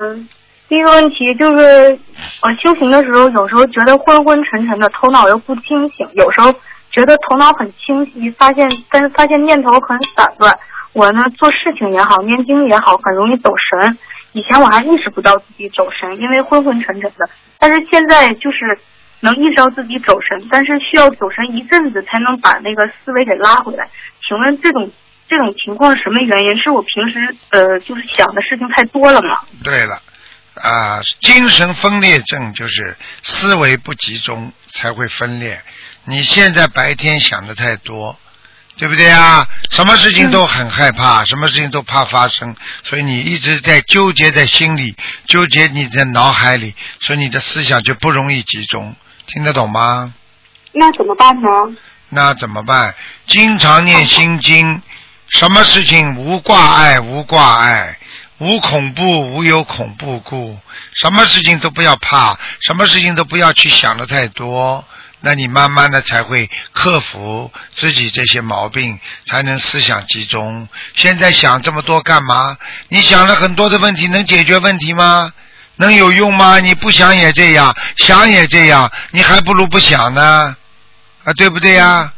第一个问题就是我修行的时候，有时候觉得昏昏沉沉的，头脑又不清醒，有时候觉得头脑很清晰，但是发现念头很散乱。我呢做事情也好，念经也好，很容易走神。以前我还意识不到自己走神，因为昏昏沉沉的。但是现在就是能意识到自己走神，但是需要走神一阵子才能把那个思维给拉回来。请问这种情况是什么原因？是我平时就是想的事情太多了吗？ 对了，精神分裂症就是思维不集中才会分裂。你现在白天想的太多，对不对啊？什么事情都很害怕，什么事情都怕发生，所以你一直在纠结在心里，纠结你在脑海里，所以你的思想就不容易集中。听得懂吗？ 那怎么办呢？ 那怎么办？经常念心经，什么事情无挂碍，无挂碍，无恐怖，无有恐怖故。什么事情都不要怕，什么事情都不要去想的太多，那你慢慢的才会克服自己这些毛病，才能思想集中。现在想这么多干嘛？你想了很多的问题，能解决问题吗？能有用吗？你不想也这样，想也这样，你还不如不想呢，对不对呀？